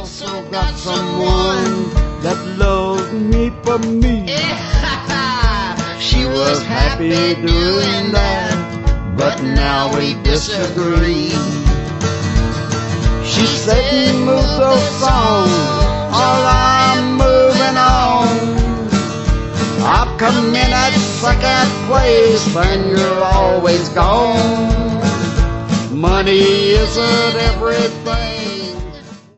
also got someone that loves me for me. She was happy doing that, but now we disagree. She said move those songs, all I'm moving on. I'll come in at second place when you're always gone. Money isn't everything.